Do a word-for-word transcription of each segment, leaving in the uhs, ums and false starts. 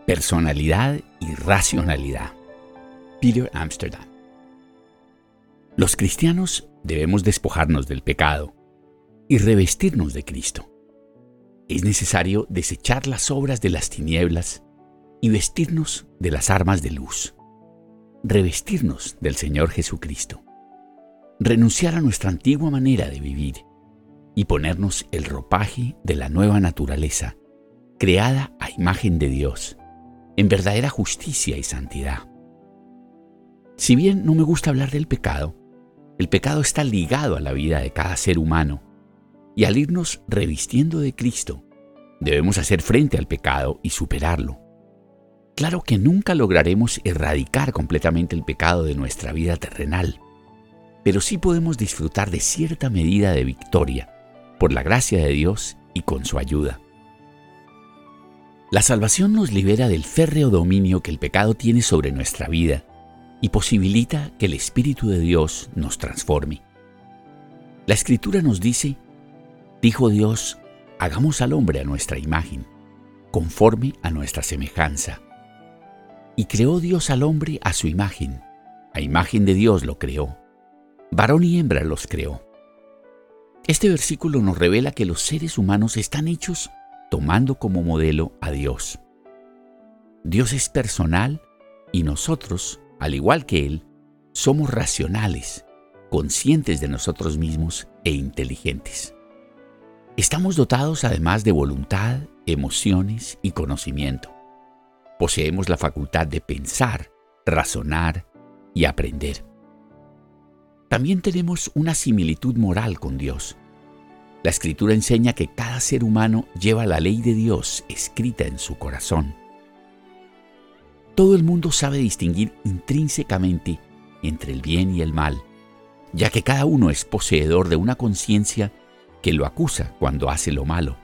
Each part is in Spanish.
Personalidad y racionalidad. Peter Amsterdam. Los cristianos debemos despojarnos del pecado y revestirnos de Cristo. Es necesario desechar las obras de las tinieblas y vestirnos de las armas de luz. Revestirnos del Señor Jesucristo. Renunciar a nuestra antigua manera de vivir y ponernos el ropaje de la nueva naturaleza, creada a imagen de Dios, en verdadera justicia y santidad. Si bien no me gusta hablar del pecado, el pecado está ligado a la vida de cada ser humano, y al irnos revistiendo de Cristo, debemos hacer frente al pecado y superarlo. Claro que nunca lograremos erradicar completamente el pecado de nuestra vida terrenal, pero sí podemos disfrutar de cierta medida de victoria, por la gracia de Dios y con su ayuda. La salvación nos libera del férreo dominio que el pecado tiene sobre nuestra vida y posibilita que el Espíritu de Dios nos transforme. La Escritura nos dice: dijo Dios, hagamos al hombre a nuestra imagen, conforme a nuestra semejanza. Y creó Dios al hombre a su imagen, a imagen de Dios lo creó, varón y hembra los creó. Este versículo nos revela que los seres humanos están hechos tomando como modelo a Dios. Dios es personal y nosotros, al igual que Él, somos racionales, conscientes de nosotros mismos e inteligentes. Estamos dotados además de voluntad, emociones y conocimiento. Poseemos la facultad de pensar, razonar y aprender. También tenemos una similitud moral con Dios. La Escritura enseña que cada ser humano lleva la ley de Dios escrita en su corazón. Todo el mundo sabe distinguir intrínsecamente entre el bien y el mal, ya que cada uno es poseedor de una conciencia que lo acusa cuando hace lo malo.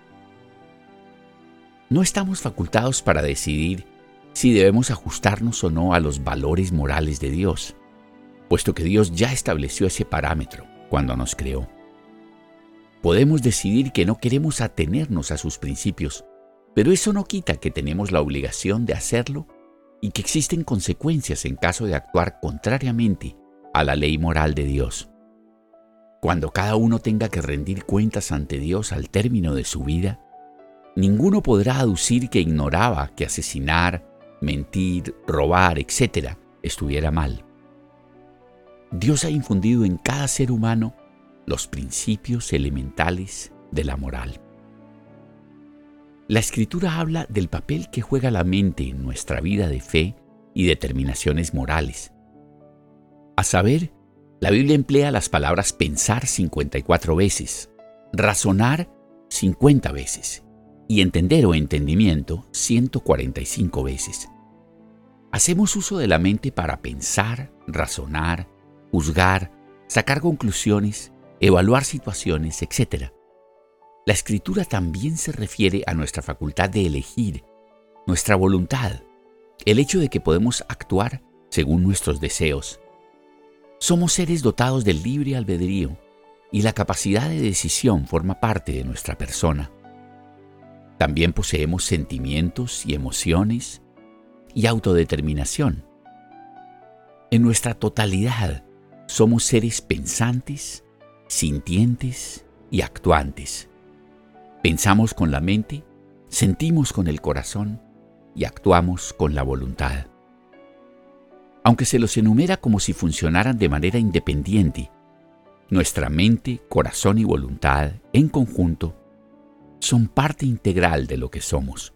No estamos facultados para decidir si debemos ajustarnos o no a los valores morales de Dios, puesto que Dios ya estableció ese parámetro cuando nos creó. Podemos decidir que no queremos atenernos a sus principios, pero eso no quita que tenemos la obligación de hacerlo y que existen consecuencias en caso de actuar contrariamente a la ley moral de Dios. Cuando cada uno tenga que rendir cuentas ante Dios al término de su vida, ninguno podrá aducir que ignoraba que asesinar, mentir, robar, etcétera estuviera mal. Dios ha infundido en cada ser humano los principios elementales de la moral. La Escritura habla del papel que juega la mente en nuestra vida de fe y determinaciones morales. A saber, la Biblia emplea las palabras pensar cincuenta y cuatro veces, razonar cincuenta veces y entender o entendimiento ciento cuarenta y cinco veces. Hacemos uso de la mente para pensar, razonar, juzgar, sacar conclusiones, evaluar situaciones, etcétera. La Escritura también se refiere a nuestra facultad de elegir, nuestra voluntad, el hecho de que podemos actuar según nuestros deseos. Somos seres dotados del libre albedrío y la capacidad de decisión forma parte de nuestra persona. También poseemos sentimientos y emociones y autodeterminación. En nuestra totalidad, somos seres pensantes, sintientes y actuantes. Pensamos con la mente, sentimos con el corazón y actuamos con la voluntad. Aunque se los enumera como si funcionaran de manera independiente, nuestra mente, corazón y voluntad, en conjunto, son parte integral de lo que somos.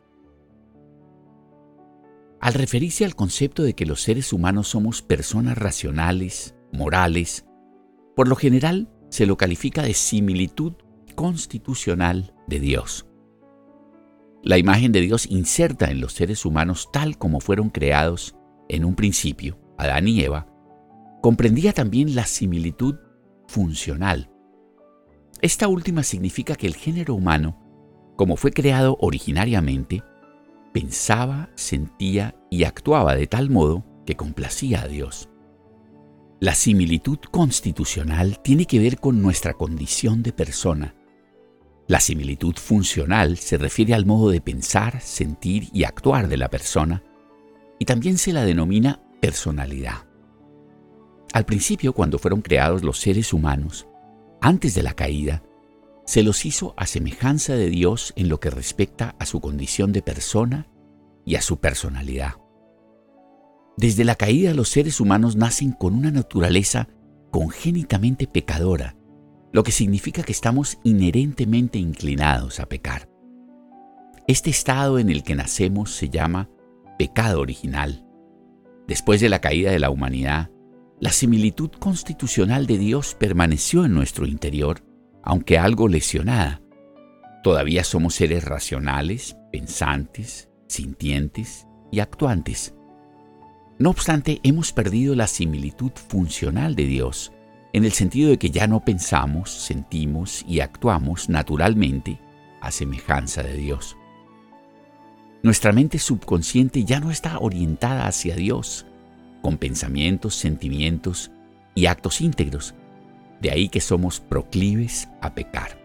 Al referirse al concepto de que los seres humanos somos personas racionales, morales, por lo general se lo califica de similitud constitucional de Dios. La imagen de Dios inserta en los seres humanos tal como fueron creados en un principio, Adán y Eva, comprendía también la similitud funcional. Esta última significa que el género humano, como fue creado originariamente, pensaba, sentía y actuaba de tal modo que complacía a Dios. La similitud constitucional tiene que ver con nuestra condición de persona, La similitud funcional se refiere al modo de pensar, sentir y actuar de la persona, y también se la denomina personalidad. Al principio, cuando fueron creados los seres humanos, antes de la caída, se los hizo a semejanza de Dios en lo que respecta a su condición de persona y a su personalidad. Desde la caída, los seres humanos nacen con una naturaleza congénitamente pecadora, lo que significa que estamos inherentemente inclinados a pecar. Este estado en el que nacemos se llama pecado original. Después de la caída de la humanidad, la similitud constitucional de Dios permaneció en nuestro interior, aunque algo lesionada. Todavía somos seres racionales, pensantes, sintientes y actuantes. No obstante, hemos perdido la similitud funcional de Dios, en el sentido de que ya no pensamos, sentimos y actuamos naturalmente a semejanza de Dios. Nuestra mente subconsciente ya no está orientada hacia Dios, con pensamientos, sentimientos y actos íntegros. De ahí que somos proclives a pecar.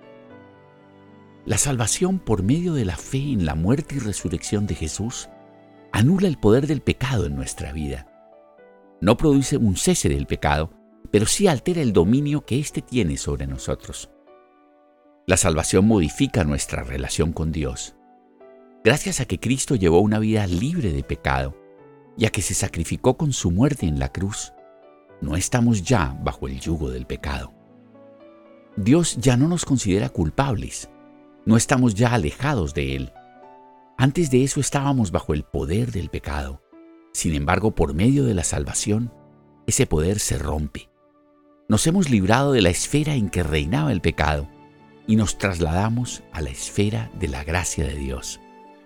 La salvación por medio de la fe en la muerte y resurrección de Jesús anula el poder del pecado en nuestra vida. No produce un cese del pecado, pero sí altera el dominio que éste tiene sobre nosotros. La salvación modifica nuestra relación con Dios. Gracias a que Cristo llevó una vida libre de pecado y a que se sacrificó con su muerte en la cruz, no estamos ya bajo el yugo del pecado. Dios ya no nos considera culpables, no estamos ya alejados de Él. Antes de eso estábamos bajo el poder del pecado. Sin embargo, por medio de la salvación, ese poder se rompe. Nos hemos librado de la esfera en que reinaba el pecado y nos trasladamos a la esfera de la gracia de Dios.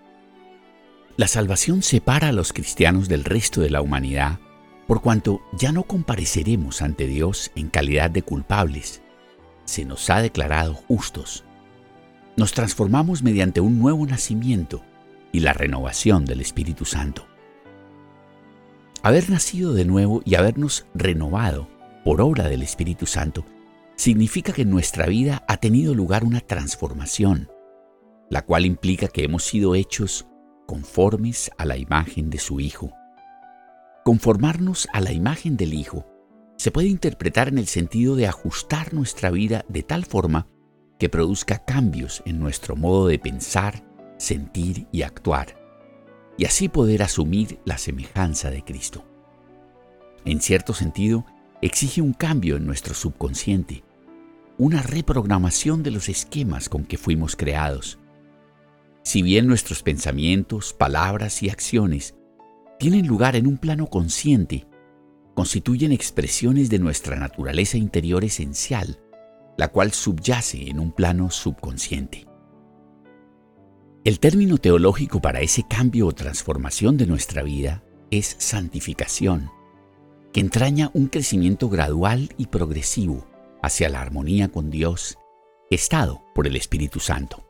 La salvación separa a los cristianos del resto de la humanidad, por cuanto ya no compareceremos ante Dios en calidad de culpables. Se nos ha declarado justos. Nos transformamos mediante un nuevo nacimiento y la renovación del Espíritu Santo. Haber nacido de nuevo y habernos renovado por obra del Espíritu Santo significa que en nuestra vida ha tenido lugar una transformación, la cual implica que hemos sido hechos conformes a la imagen de su Hijo. Conformarnos a la imagen del Hijo se puede interpretar en el sentido de ajustar nuestra vida de tal forma que produzca cambios en nuestro modo de pensar, sentir y actuar, y así poder asumir la semejanza de Cristo. En cierto sentido, exige un cambio en nuestro subconsciente, una reprogramación de los esquemas con que fuimos creados. Si bien nuestros pensamientos, palabras y acciones tienen lugar en un plano consciente, constituyen expresiones de nuestra naturaleza interior esencial, la cual subyace en un plano subconsciente. El término teológico para ese cambio o transformación de nuestra vida es santificación, que entraña un crecimiento gradual y progresivo hacia la armonía con Dios, gestado por el Espíritu Santo.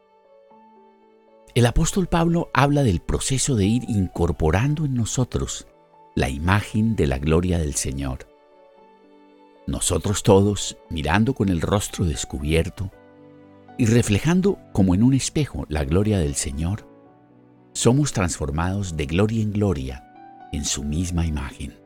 El apóstol Pablo habla del proceso de ir incorporando en nosotros la imagen de la gloria del Señor. Nosotros todos, mirando con el rostro descubierto y reflejando como en un espejo la gloria del Señor, somos transformados de gloria en gloria en su misma imagen.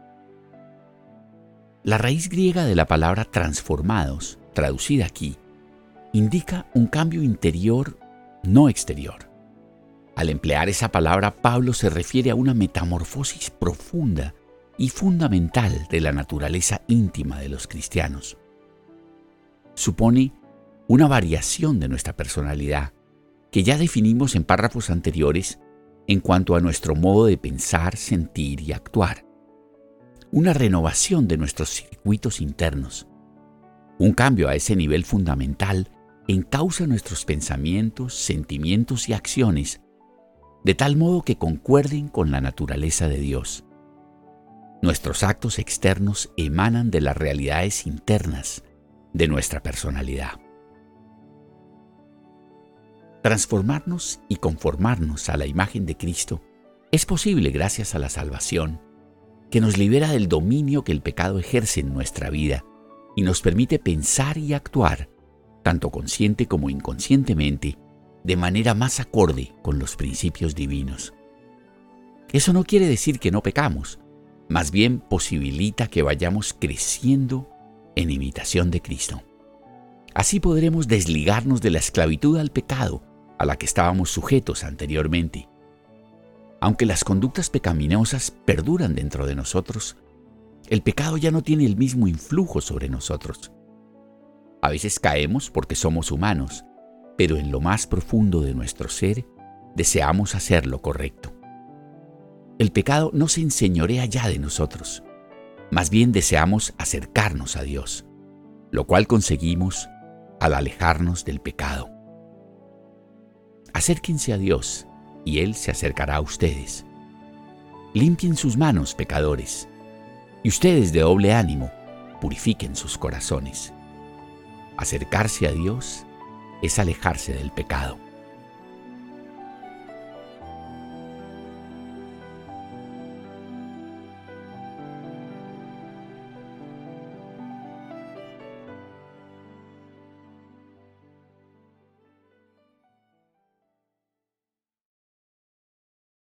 La raíz griega de la palabra transformados, traducida aquí, indica un cambio interior, no exterior. Al emplear esa palabra, Pablo se refiere a una metamorfosis profunda y fundamental de la naturaleza íntima de los cristianos. Supone una variación de nuestra personalidad, que ya definimos en párrafos anteriores en cuanto a nuestro modo de pensar, sentir y actuar. Una renovación de nuestros circuitos internos. Un cambio a ese nivel fundamental encausa nuestros pensamientos, sentimientos y acciones de tal modo que concuerden con la naturaleza de Dios. Nuestros actos externos emanan de las realidades internas de nuestra personalidad. Transformarnos y conformarnos a la imagen de Cristo es posible gracias a la salvación, que nos libera del dominio que el pecado ejerce en nuestra vida y nos permite pensar y actuar tanto consciente como inconscientemente, de manera más acorde con los principios divinos. Eso no quiere decir que no pecamos, más bien posibilita que vayamos creciendo en imitación de Cristo. Así podremos desligarnos de la esclavitud al pecado a la que estábamos sujetos anteriormente. Aunque las conductas pecaminosas perduran dentro de nosotros, el pecado ya no tiene el mismo influjo sobre nosotros. A veces caemos porque somos humanos, pero en lo más profundo de nuestro ser deseamos hacer lo correcto. El pecado no se enseñorea ya de nosotros, más bien deseamos acercarnos a Dios, lo cual conseguimos al alejarnos del pecado. Acérquense a Dios y Él se acercará a ustedes. Limpien sus manos, pecadores, y ustedes de doble ánimo, purifiquen sus corazones. Acercarse a Dios es alejarse del pecado.